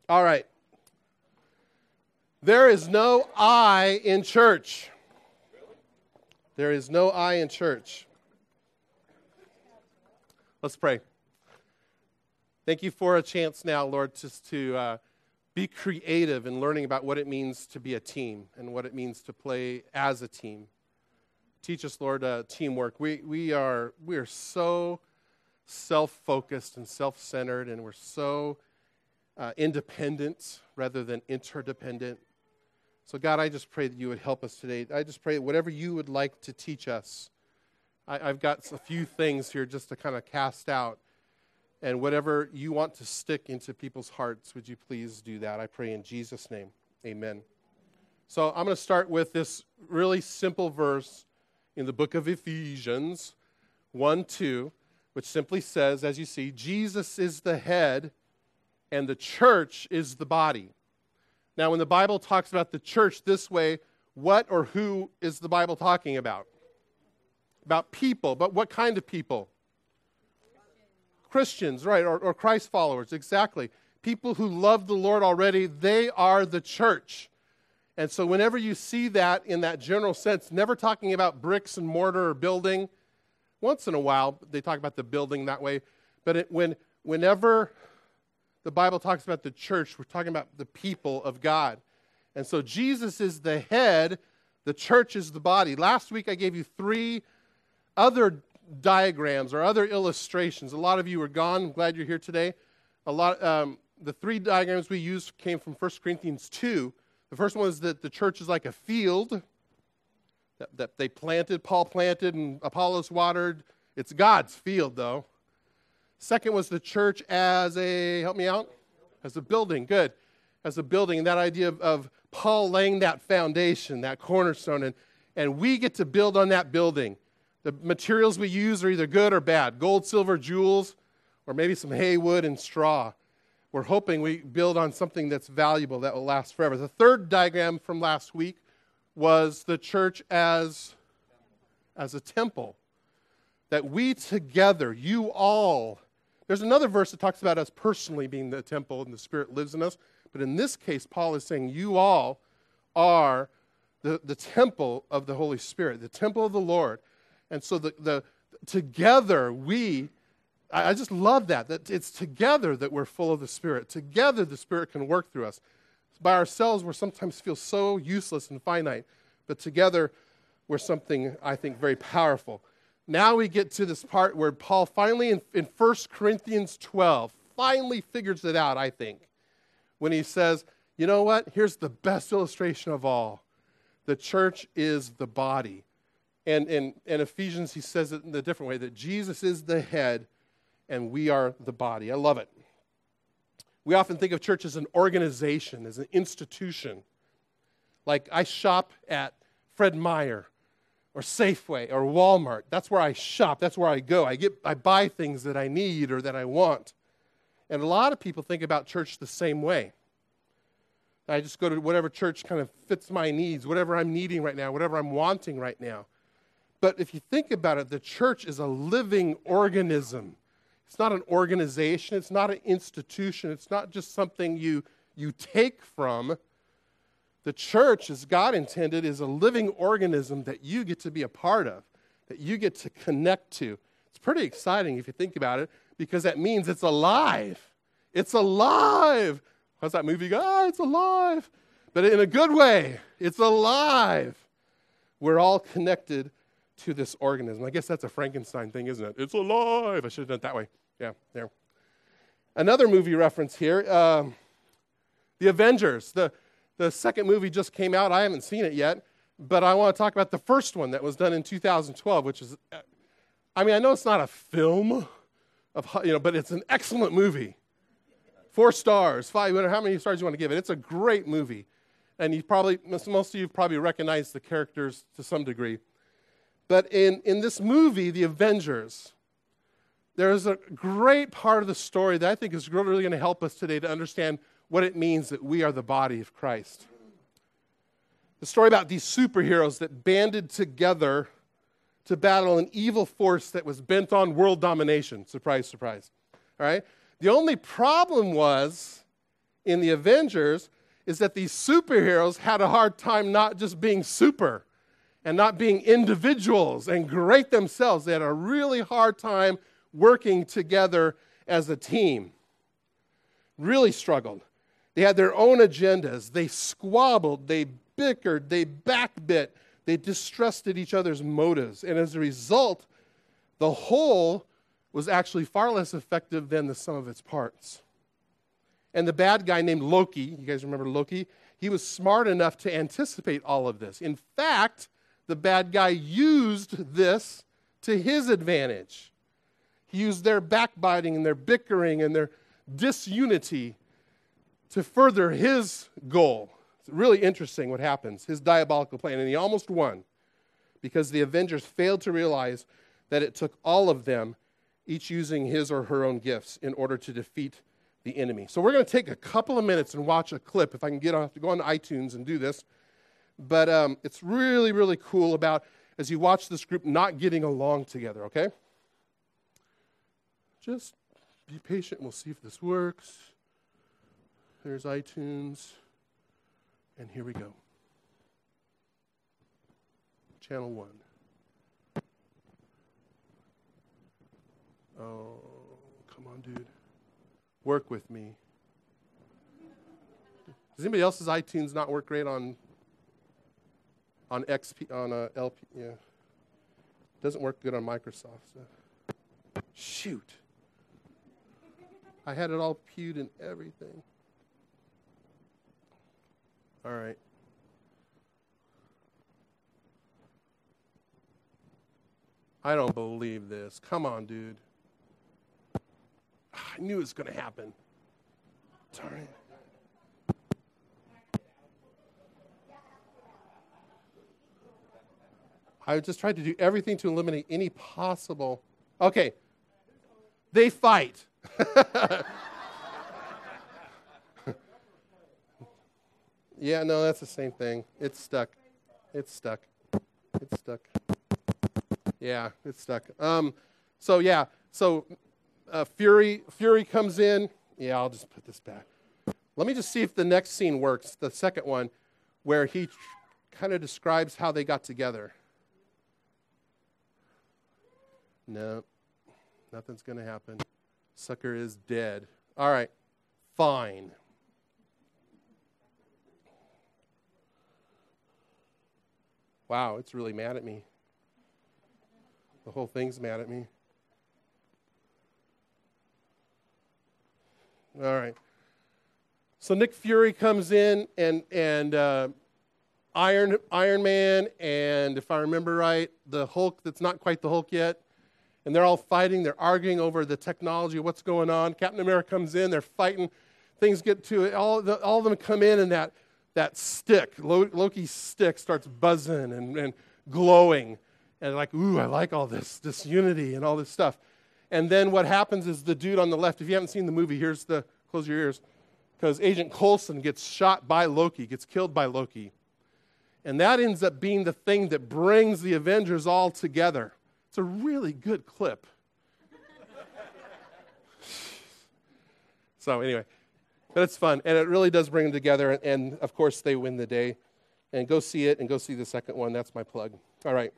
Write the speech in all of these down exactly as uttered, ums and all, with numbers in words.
All right. There is no I in church. There is no I in church. Let's pray. Thank you for a chance now, Lord, just to uh, be creative in learning about what it means to be a team and what it means to play as a team. Teach us, Lord, uh, teamwork. We we are we are so self-focused and self-centered, and we're so uh, independent rather than interdependent. So, God, I just pray that you would help us today. I just pray that whatever you would like to teach us, I, I've got a few things here just to kind of cast out. And whatever you want to stick into people's hearts, would you please do that? I pray in Jesus' name. Amen. So I'm going to start with this really simple verse in the book of Ephesians one two, which simply says, as you see, Jesus is the head and the church is the body. Now, when the Bible talks about the church this way, what or who is the Bible talking about? About people, but what kind of people? Christians, right, or, or Christ followers, exactly. People who love the Lord already, they are the church. And so whenever you see that in that general sense, never talking about bricks and mortar or building, once in a while they talk about the building that way, but it, when whenever the Bible talks about the church, we're talking about the people of God. And so Jesus is the head, the church is the body. Last week I gave you three other diagrams or other illustrations. A lot of you are gone. I'm glad you're here today. A lot. Um, the three diagrams we used came from First Corinthians two. The first one is that the church is like a field that, that they planted, Paul planted, and Apollos watered. It's God's field, though. Second was the church as a, help me out, as a building. Good. As a building, and that idea of, of Paul laying that foundation, that cornerstone, and, and we get to build on that building. The materials we use are either good or bad. Gold, silver, jewels, or maybe some hay, wood, and straw. We're hoping we build on something that's valuable that will last forever. The third diagram from last week was the church as, as a temple. That we together, you all, there's another verse that talks about us personally being the temple and the Spirit lives in us. But in this case, Paul is saying you all are the, the temple of the Holy Spirit, the temple of the Lord. And so the, the together we, I, I just love that, that it's together that we're full of the Spirit. Together the Spirit can work through us. By ourselves, we sometimes feel so useless and finite. But together, we're something, I think, very powerful. Now we get to this part where Paul finally, in, in First Corinthians twelve, finally figures it out, I think, when he says, you know what? Here's the best illustration of all. The church is the body. And in, in Ephesians, he says it in a different way, that Jesus is the head and we are the body. I love it. We often think of church as an organization, as an institution. Like I shop at Fred Meyer or Safeway or Walmart. That's where I shop. That's where I go. I get, I buy things that I need or that I want. And a lot of people think about church the same way. I just go to whatever church kind of fits my needs, whatever I'm needing right now, whatever I'm wanting right now. But if you think about it, the church is a living organism. It's not an organization. It's not an institution. It's not just something you, you take from. The church, as God intended, is a living organism that you get to be a part of, that you get to connect to. It's pretty exciting if you think about it, because that means it's alive. It's alive. How's that movie go? Oh, it's alive. But in a good way, it's alive. We're all connected to this organism. I guess that's a Frankenstein thing, isn't it? It's alive. I should have done it that way. Yeah, there. Another movie reference here, um, The Avengers. The, the second movie just came out. I haven't seen it yet, but I want to talk about the first one that was done in two thousand twelve, which is, I mean, I know it's not a film, of you know, but it's an excellent movie. Four stars, five, how many stars you want to give it. It's a great movie. And you probably, most of you probably recognize the characters to some degree. But in, in this movie, The Avengers, there's a great part of the story that I think is really going to help us today to understand what it means that we are the body of Christ. The story about these superheroes that banded together to battle an evil force that was bent on world domination. Surprise, surprise. All right? The only problem was, in the Avengers is that these superheroes had a hard time not just being super and not being individuals and great themselves. They had a really hard time working together as a team. Really struggled. They had their own agendas. They squabbled. They bickered. They backbit. They distrusted each other's motives. And as a result, the whole was actually far less effective than the sum of its parts. And the bad guy named Loki, you guys remember Loki? He was smart enough to anticipate all of this. In fact, the bad guy used this to his advantage. He used their backbiting and their bickering and their disunity to further his goal. It's really interesting what happens, his diabolical plan. And he almost won because the Avengers failed to realize that it took all of them, each using his or her own gifts, in order to defeat the enemy. So we're going to take a couple of minutes and watch a clip. If I can get on, I have to go on iTunes and do this. But um, it's really, really cool about, as you watch this group not getting along together, okay? Just be patient. We'll see if this works. There's iTunes. And here we go. Channel one. Oh, come on, dude. Work with me. Does anybody else's iTunes not work great on on X P, on a L P? Yeah. Doesn't work good on Microsoft. So. Shoot. I had it all pewed and everything. All right. I don't believe this. Come on, dude. I knew it was going to happen. Darn it. I just tried to do everything to eliminate any possible. Okay. They fight. Yeah, no, that's the same thing. It's stuck. It's stuck. It's stuck. Yeah, it's stuck. Um, so yeah, so uh, Fury Fury comes in. Yeah, I'll just put this back. Let me just see if the next scene works. The second one, where he tr- kind of describes how they got together. No, nothing's going to happen. Sucker is dead. All right, fine. Wow, it's really mad at me. The whole thing's mad at me. All right. So Nick Fury comes in, and and uh, Iron Iron Man, and if I remember right, the Hulk that's not quite the Hulk yet, and they're all fighting. They're arguing over the technology, what's going on. Captain America comes in. They're fighting. Things get to it. All the, all of them come in, and that that stick, Loki's stick, starts buzzing and, and glowing. And like, ooh, I like all this, this unity and all this stuff. And then what happens is the dude on the left, if you haven't seen the movie, here's the, close your ears, because Agent Coulson gets shot by Loki, gets killed by Loki. And that ends up being the thing that brings the Avengers all together. It's a really good clip. So anyway, but it's fun, and it really does bring them together, and, and of course they win the day. And go see it, and go see the second one. That's my plug. All right.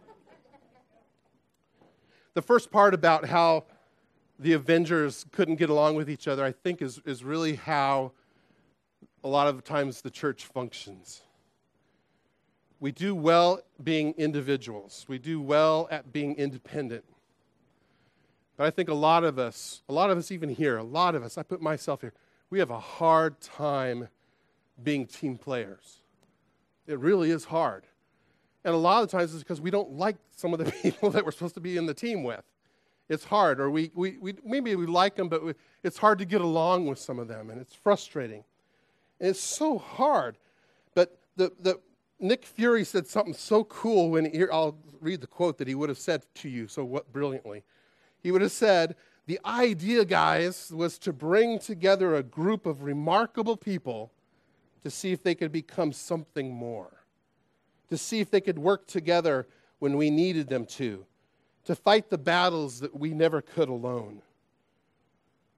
The first part about how the Avengers couldn't get along with each other, I think, is, is really how a lot of times the church functions. We do well being individuals. We do well at being independent. But I think a lot of us, a lot of us even here, a lot of us, I put myself here, we have a hard time being team players. It really is hard. And a lot of times it's because we don't like some of the people that we're supposed to be in the team with. It's hard, or we, we, we maybe we like them, but we, it's hard to get along with some of them, and it's frustrating. And it's so hard. But the, the Nick Fury said something so cool when he, I'll read the quote that he would have said to you so what, brilliantly. He would have said, the idea, guys, was to bring together a group of remarkable people to see if they could become something more, to see if they could work together when we needed them to, to fight the battles that we never could alone.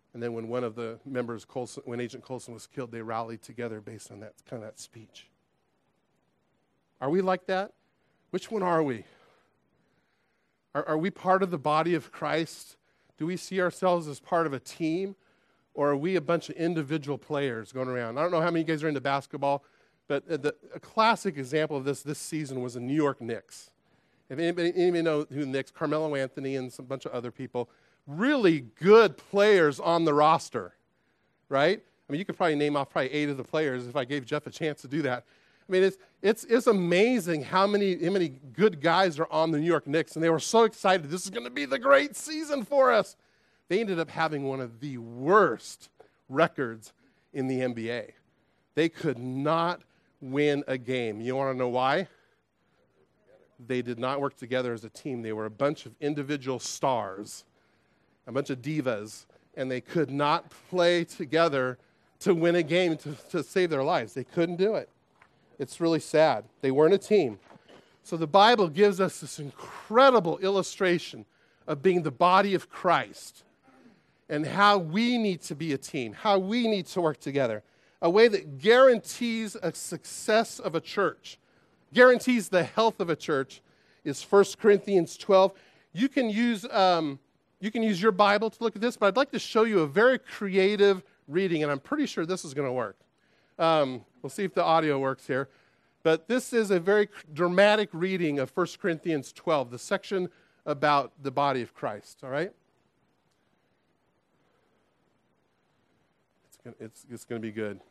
And then when one of the members, Colson, when Agent Colson was killed, they rallied together based on that kind of that speech. Are we like that? Which one are we? Are, are we part of the body of Christ? Do we see ourselves as part of a team? Or are we a bunch of individual players going around? I don't know how many of you guys are into basketball, but the, a classic example of this this season was the New York Knicks. If anybody, anybody know who the Knicks, Carmelo Anthony and some bunch of other people, really good players on the roster, right? I mean, you could probably name off probably eight of the players if I gave Jeff a chance to do that. I mean, it's it's it's amazing how many how many good guys are on the New York Knicks, and they were so excited. This is going to be the great season for us. They ended up having one of the worst records in the N B A. They could not win a game. You want to know why? They did not work together as a team. They were a bunch of individual stars, a bunch of divas, and they could not play together to win a game to, to save their lives. They couldn't do it. It's really sad. They weren't a team. So the Bible gives us this incredible illustration of being the body of Christ and how we need to be a team, how we need to work together, a way that guarantees a success of a church, guarantees the health of a church is First Corinthians twelve. You can use um, you can use your Bible to look at this, but I'd like to show you a very creative reading, and I'm pretty sure this is going to work. Um, we'll see if the audio works here. But this is a very dramatic reading of First Corinthians twelve, the section about the body of Christ, all right? It's gonna, it's, it's gonna be good.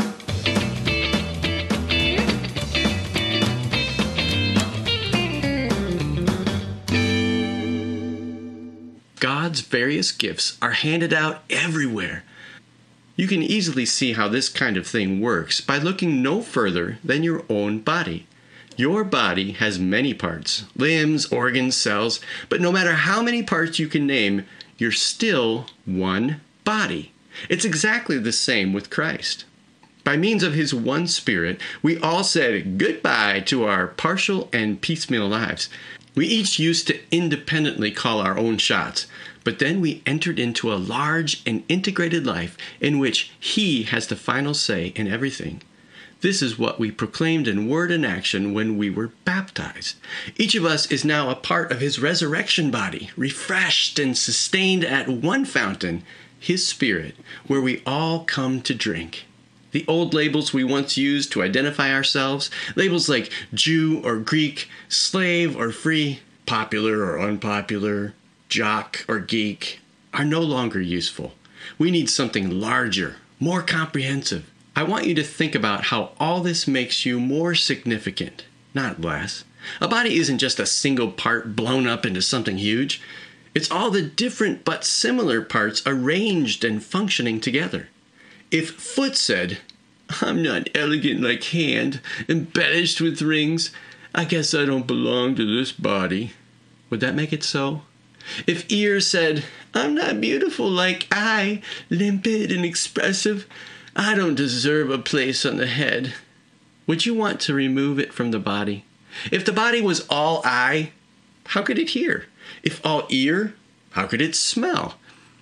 God's various gifts are handed out everywhere. You can easily see how this kind of thing works by looking no further than your own body. Your body has many parts, limbs, organs, cells, but no matter how many parts you can name, you're still one body. It's exactly the same with Christ. By means of his one Spirit, we all said goodbye to our partial and piecemeal lives. We each used to independently call our own shots, but then we entered into a large and integrated life in which he has the final say in everything. This is what we proclaimed in word and action when we were baptized. Each of us is now a part of his resurrection body, refreshed and sustained at one fountain, his Spirit, where we all come to drink. The old labels we once used to identify ourselves, labels like Jew or Greek, slave or free, popular or unpopular, jock or geek, are no longer useful. We need something larger, more comprehensive. I want you to think about how all this makes you more significant, not less. A body isn't just a single part blown up into something huge. It's all the different but similar parts arranged and functioning together. If foot said, "I'm not elegant like hand, embellished with rings, I guess I don't belong to this body," would that make it so? If ear said, "I'm not beautiful like eye, limpid and expressive, I don't deserve a place on the head," would you want to remove it from the body? If the body was all eye, how could it hear? If all ear, how could it smell?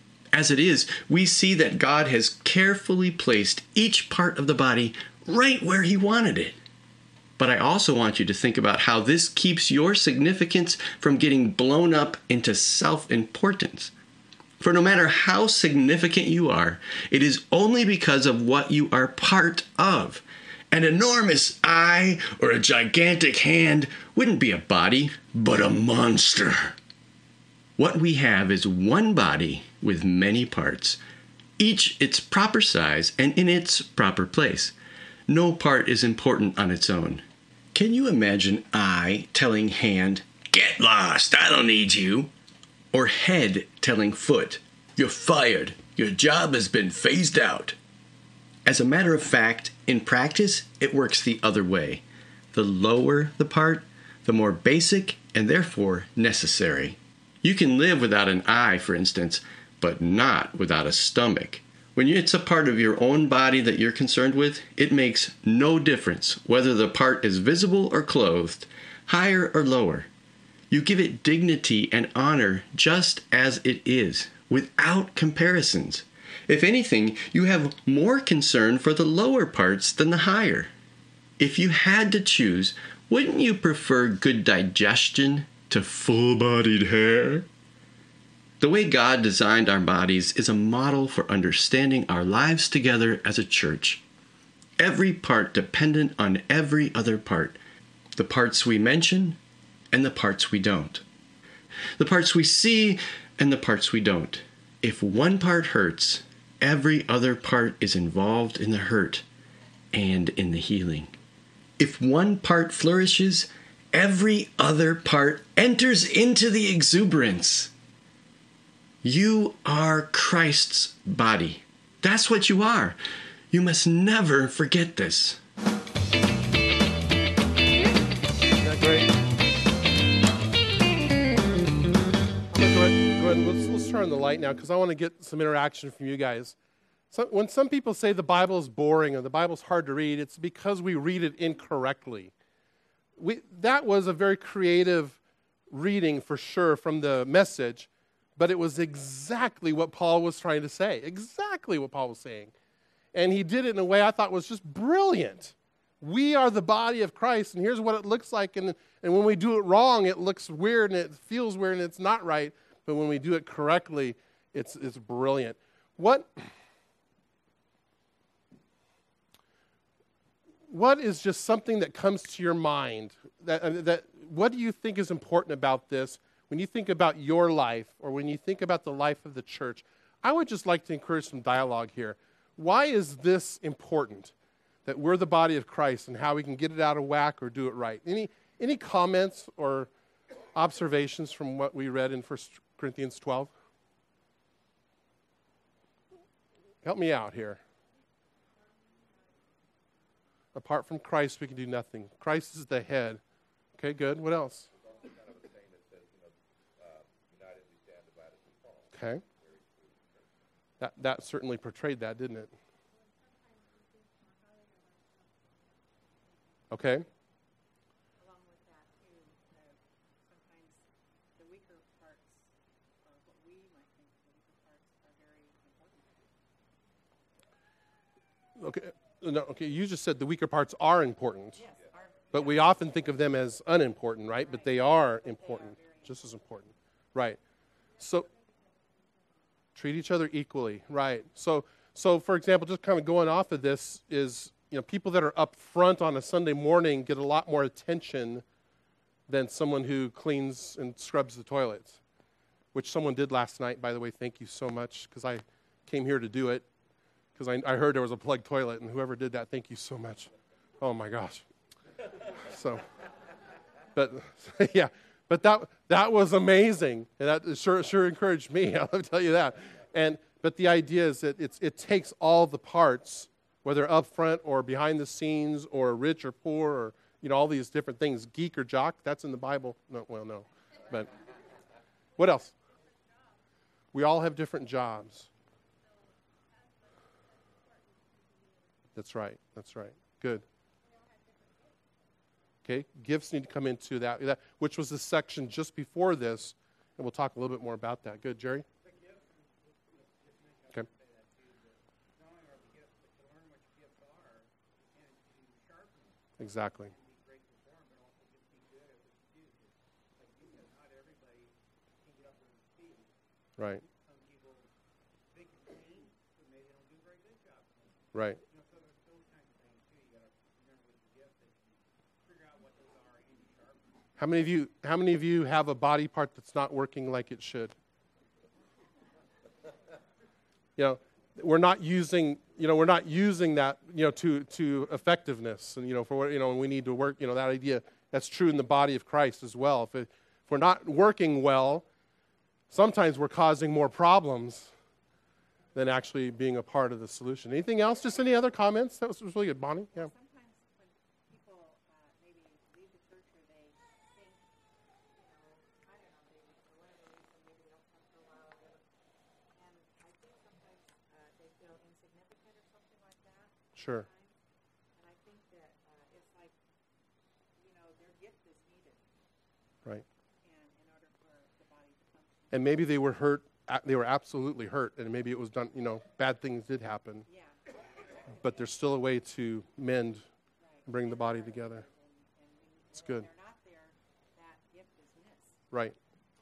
As it is, we see that God has carefully placed each part of the body right where he wanted it. But I also want you to think about how this keeps your significance from getting blown up into self-importance. For no matter how significant you are, it is only because of what you are part of. An enormous eye or a gigantic hand wouldn't be a body, but a monster. What we have is one body with many parts, each its proper size and in its proper place. No part is important on its own. Can you imagine eye telling hand, "Get lost, I don't need you," or head telling foot, "You're fired, your job has been phased out"? As a matter of fact, in practice, it works the other way. The lower the part, the more basic and therefore necessary. You can live without an eye, for instance, but not without a stomach. When it's a part of your own body that you're concerned with, it makes no difference whether the part is visible or clothed, higher or lower. You give it dignity and honor just as it is, without comparisons. If anything, you have more concern for the lower parts than the higher. If you had to choose, wouldn't you prefer good digestion to full-bodied hair? The way God designed our bodies is a model for understanding our lives together as a church. Every part dependent on every other part. The parts we mention and the parts we don't. The parts we see and the parts we don't. If one part hurts, every other part is involved in the hurt and in the healing. If one part flourishes, every other part enters into the exuberance. You are Christ's body. That's what you are. You must never forget this. Isn't that great? I'm gonna go ahead, go ahead and let's, let's turn on the light now because I want to get some interaction from you guys. So when some people say the Bible is boring or the Bible's hard to read, it's because we read it incorrectly. We, that was a very creative reading for sure from the Message, but it was exactly what Paul was trying to say, exactly what Paul was saying. And he did it in a way I thought was just brilliant. We are the body of Christ, and here's what it looks like. And, and when we do it wrong, it looks weird and it feels weird and it's not right. But when we do it correctly, it's, it's brilliant. What... What is just something that comes to your mind? That, uh, that what do you think is important about this when you think about your life or when you think about the life of the church? I would just like to encourage some dialogue here. Why is this important, that we're the body of Christ and how we can get it out of whack or do it right? Any, any comments or observations from what we read in First Corinthians twelve? Help me out here. Apart from Christ, we can do nothing. Christ is the head. Okay, good. What else? Okay. That that certainly portrayed that, didn't it? Okay. Along with that, too, uh, sometimes the weaker parts, or what we might think the weaker parts, are very important. Okay. No, okay, you just said the weaker parts are important. Yes, our, But we often think of them as unimportant, right? But they are important, just as important. Right. So treat each other equally, right? So so for example, just kind of going off of this is, you know, people that are up front on a Sunday morning get a lot more attention than someone who cleans and scrubs the toilets, which someone did last night, by the way. Thank you so much, because I came here to do it. Because I, I heard there was a plugged toilet, and whoever did that, thank you so much. Oh, my gosh. So, but, yeah, but that that was amazing. And that sure sure encouraged me, I'll tell you that. And But the idea is that it's, it takes all the parts, whether up front or behind the scenes or rich or poor or, you know, all these different things. Geek or jock, that's in the Bible. No, well, no. But what else? We all have different jobs. That's right. That's right. Good. Okay. Gifts need to come into that, that, which was the section just before this, and we'll talk a little bit more about that. Good, Jerry? Okay. Exactly. Right. Right. How many of you how many of you have a body part that's not working like it should? You know, we're not using, you know, we're not using that, you know, to to effectiveness, and you know, for what, you know, we need to work, you know, that idea, that's true in the body of Christ as well. If, it, if we're not working well, sometimes we're causing more problems than actually being a part of the solution. Anything else? Just any other comments? That was, was really good, Bonnie. Yeah. sometimes when people uh, maybe leave the church or they think, you know, I don't know, maybe for whatever reason, maybe they don't come for a while or whatever. And I think sometimes uh, they feel insignificant or something like that. Sure. Sometimes. And I think that uh, it's like, you know, their gift is needed. Right. And in order for the body to function. And maybe they were hurt a- they were absolutely hurt, and maybe it was done, you know, bad things did happen. Yeah. But there's still a way to mend and bring the body together. It's good. If they're not there, that gift is missed. Right.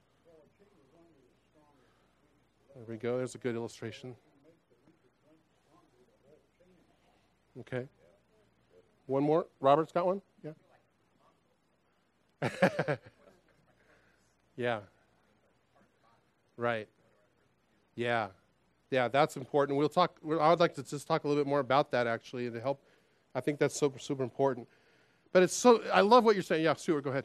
There we go. There's a good illustration. Okay. One more. Robert's got one? Yeah. Yeah. Right. Yeah. Yeah, that's important. We'll talk. I would like to just talk a little bit more about that, actually, to help. I think that's super, super important. But it's so, I love what you're saying. Yeah, Stuart, go ahead.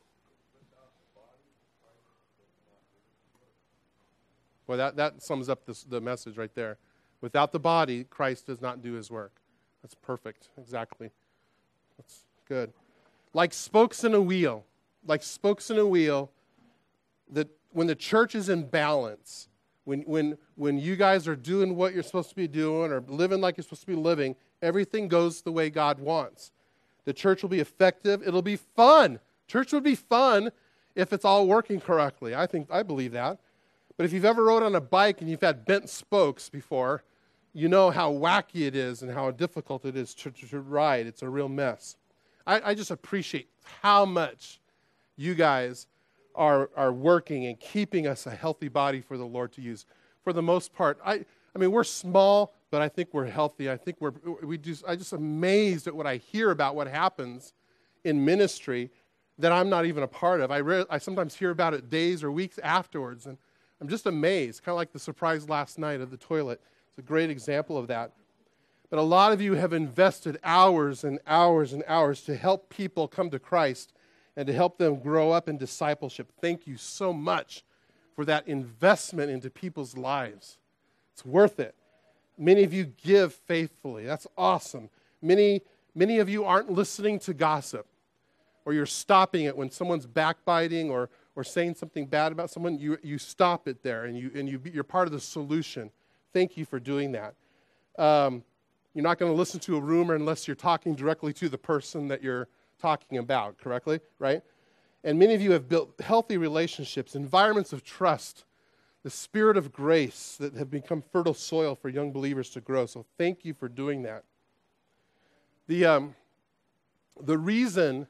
Well, that, that sums up this, the message right there. Without the body, Christ does not do his work. That's perfect. Exactly. That's good. Like spokes in a wheel. Like spokes in a wheel, that when the church is in balance, when, when, when you guys are doing what you're supposed to be doing or living like you're supposed to be living, everything goes the way God wants. The church will be effective. It'll be fun. Church would be fun if it's all working correctly. I think, I believe that. But if you've ever rode on a bike and you've had bent spokes before, you know how wacky it is and how difficult it is to, to, to ride. It's a real mess. I, I just appreciate how much you guys are, are working and keeping us a healthy body for the Lord to use. For the most part, I, I mean, we're small, but I think we're healthy. I think we're, we just, I'm just amazed at what I hear about what happens in ministry that I'm not even a part of. I, re- I sometimes hear about it days or weeks afterwards, and I'm just amazed, kind of like the surprise last night of the toilet. It's a great example of that. But a lot of you have invested hours and hours and hours to help people come to Christ and to help them grow up in discipleship. Thank you so much for that investment into people's lives. It's worth it. Many of you give faithfully. That's awesome. Many, many of you aren't listening to gossip, or you're stopping it when someone's backbiting or or saying something bad about someone. You you stop it there, and you and you you're part of the solution. Thank you for doing that. Um, you're not going to listen to a rumor unless you're talking directly to the person that you're talking about, correctly, right? And many of you have built healthy relationships, environments of trust, the spirit of grace that have become fertile soil for young believers to grow. So thank you for doing that. The um, the reason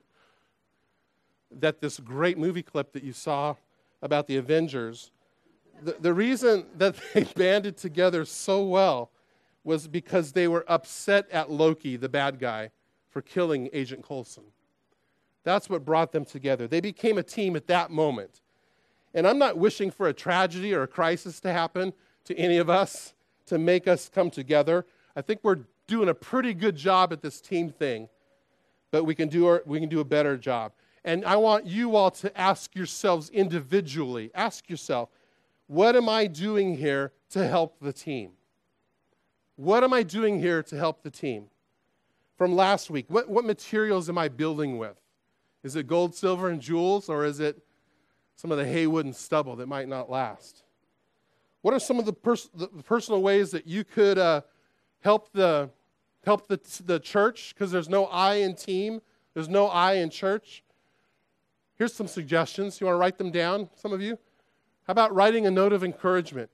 that this great movie clip that you saw about the Avengers, the, the reason that they banded together so well was because they were upset at Loki, the bad guy, for killing Agent Coulson. That's what brought them together. They became a team at that moment. And I'm not wishing for a tragedy or a crisis to happen to any of us to make us come together. I think we're doing a pretty good job at this team thing, but we can do our, we can do a better job. And I want you all to ask yourselves individually, ask yourself, what am I doing here to help the team? What am I doing here to help the team? From last week, what, what materials am I building with? Is it gold, silver, and jewels, or is it some of the hay, wood, and stubble that might not last? What are some of the, pers- the personal ways that you could uh, help the help the, the church? Because there's no I in team. There's no I in church. Here's some suggestions. You want to write them down, some of you? How about writing a note of encouragement?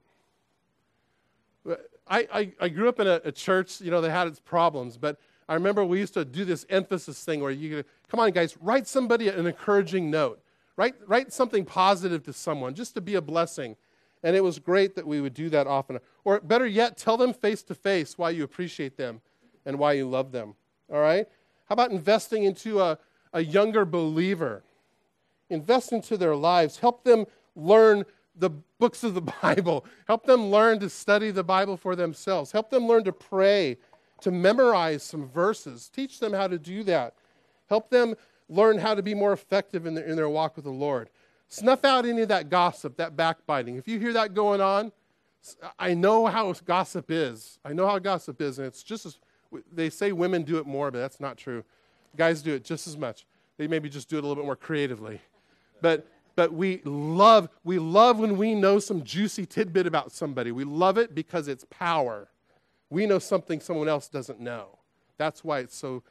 I, I, I grew up in a, a church, you know, that had its problems, but I remember we used to do this emphasis thing where you could, come on, guys, write somebody an encouraging note. Write, write something positive to someone just to be a blessing. And it was great that we would do that often. Or better yet, tell them face to face why you appreciate them and why you love them. All right? How about investing into a, a younger believer? Invest into their lives. Help them learn the books of the Bible. Help them learn to study the Bible for themselves. Help them learn to pray, to memorize some verses. Teach them how to do that. Help them learn how to be more effective in their, in their walk with the Lord. Snuff out any of that gossip, that backbiting. If you hear that going on, I know how gossip is. I know how gossip is, and it's just as, they say women do it more, but that's not true. Guys do it just as much. They maybe just do it a little bit more creatively. But but we love we love when we know some juicy tidbit about somebody. We love it because it's power. We know something someone else doesn't know. That's why it's so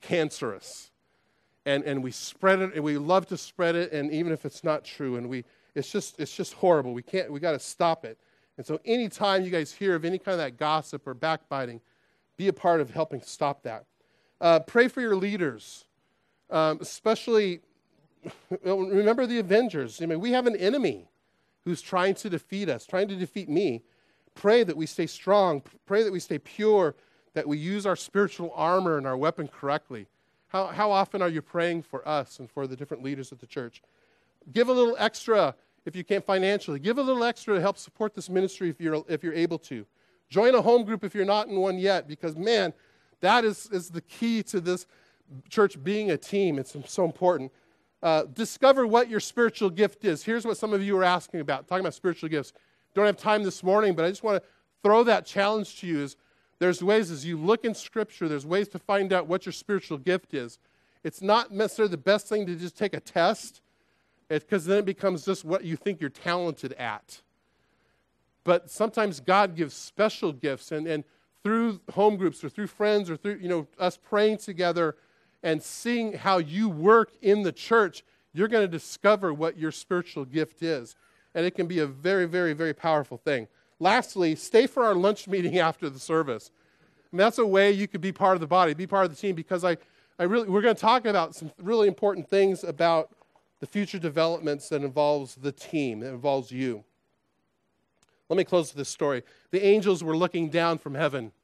cancerous. And and we spread it, and we love to spread it, and even if it's not true, and we It's just it's just horrible. We can't we got to stop it. And so anytime you guys hear of any kind of that gossip or backbiting, be a part of helping stop that. Uh, pray for your leaders, um, especially remember the Avengers. I mean, we have an enemy who's trying to defeat us, trying to defeat me. Pray that we stay strong. Pray that we stay pure, that we use our spiritual armor and our weapon correctly. How, how often are you praying for us and for the different leaders of the church? Give a little extra if you can't financially. Give a little extra to help support this ministry if you're, if you're able to. Join a home group if you're not in one yet, because, man, that is, is the key to this church being a team. It's so important. Uh, discover what your spiritual gift is. Here's what some of you are asking about, talking about spiritual gifts. Don't have time this morning, but I just want to throw that challenge to you. Is there's ways, as you look in Scripture, there's ways to find out what your spiritual gift is. It's not necessarily the best thing to just take a test, because then it becomes just what you think you're talented at. But sometimes God gives special gifts, and, and through home groups or through friends or through, you know, us praying together and seeing how you work in the church, you're going to discover what your spiritual gift is. And it can be a very, very, very powerful thing. Lastly, stay for our lunch meeting after the service. And that's a way you could be part of the body, be part of the team, because I, I really, we're going to talk about some really important things about the future developments that involves the team, that involves you. Let me close with this story. The angels were looking down from heaven,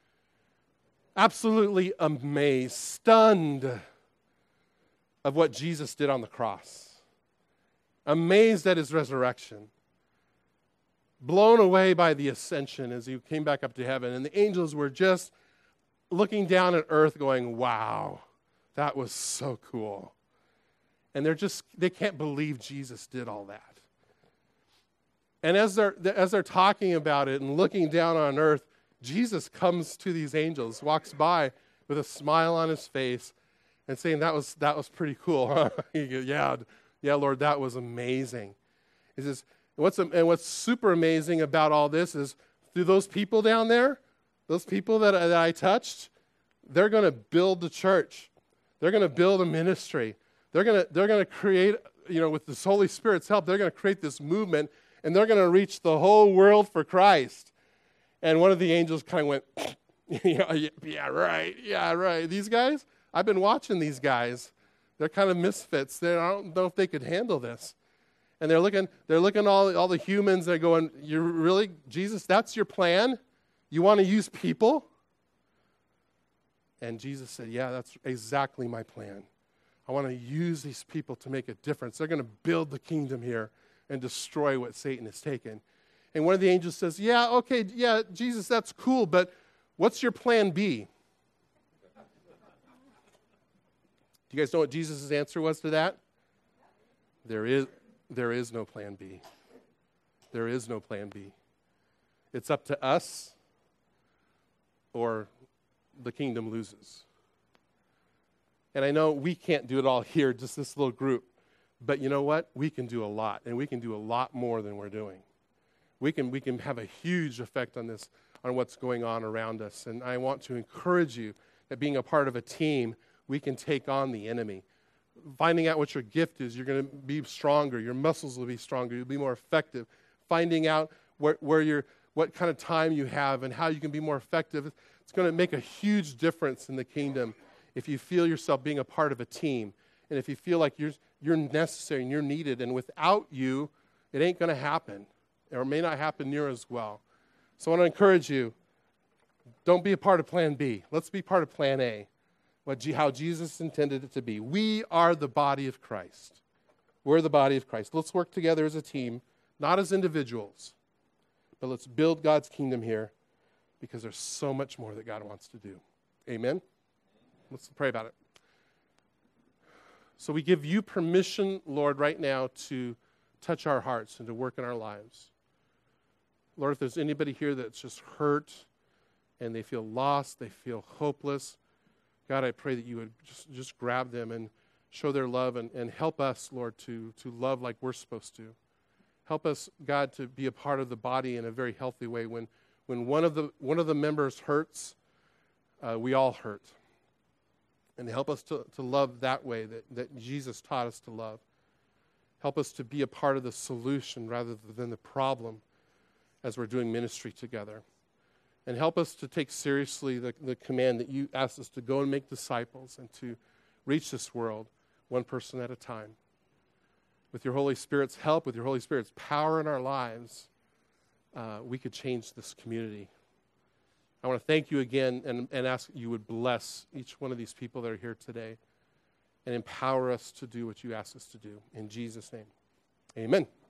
absolutely amazed, stunned of what Jesus did on the cross, amazed at his resurrection, blown away by the ascension as he came back up to heaven. And the angels were just looking down at earth going, wow, that was so cool. And they're just, they can't believe Jesus did all that. And as they're, as they're talking about it and looking down on earth, Jesus comes to these angels, walks by with a smile on his face and saying, that was, that was pretty cool, huh? He goes, yeah, yeah, Lord, that was amazing. He says, what's, and what's super amazing about all this is through those people down there, those people that, that I touched, they're going to build the church. They're going to build a ministry. They're going to, they're going to create, you know, with this Holy Spirit's help, they're going to create this movement, and they're going to reach the whole world for Christ. And one of the angels kind of went, yeah, yeah, yeah, right, yeah, right. These guys, I've been watching these guys. They're kind of misfits. They, I don't know if they could handle this. And they're looking, they're looking at all, all the humans. They're going, you really, Jesus, that's your plan? You want to use people? And Jesus said, yeah, that's exactly my plan. I want to use these people to make a difference. They're going to build the kingdom here and destroy what Satan has taken. And one of the angels says, yeah, okay, yeah, Jesus, that's cool, but what's your plan B? Do you guys know what Jesus' answer was to that? There is, there is no plan B. There is no plan B. It's up to us or the kingdom loses. And I know we can't do it all here, just this little group. But you know what? We can do a lot, and we can do a lot more than we're doing. We can, we can have a huge effect on this, on what's going on around us. And I want to encourage you that being a part of a team, we can take on the enemy. Finding out what your gift is, you're going to be stronger. Your muscles will be stronger. You'll be more effective. Finding out where, where you're, what kind of time you have and how you can be more effective. It's going to make a huge difference in the kingdom if you feel yourself being a part of a team. And if you feel like you're, you're necessary and you're needed, and without you, it ain't going to happen. Or it may not happen near as well. So I want to encourage you, don't be a part of plan B. Let's be part of plan A, what, how Jesus intended it to be. We are the body of Christ. We're the body of Christ. Let's work together as a team, not as individuals, but let's build God's kingdom here, because there's so much more that God wants to do. Amen? Let's pray about it. So we give you permission, Lord, right now to touch our hearts and to work in our lives. Lord, if there's anybody here that's just hurt and they feel lost, they feel hopeless, God, I pray that you would just, just grab them and show their love and, and help us, Lord, to, to love like we're supposed to. Help us, God, to be a part of the body in a very healthy way. When, when one of the, one of the members hurts, uh, we all hurt. And help us to, to love that way that, that Jesus taught us to love. Help us to be a part of the solution rather than the problem as we're doing ministry together. And help us to take seriously the, the command that you asked us to go and make disciples and to reach this world one person at a time. With your Holy Spirit's help, with your Holy Spirit's power in our lives, uh, we could change this community. I want to thank you again and, and ask that you would bless each one of these people that are here today and empower us to do what you ask us to do. In Jesus' name, amen.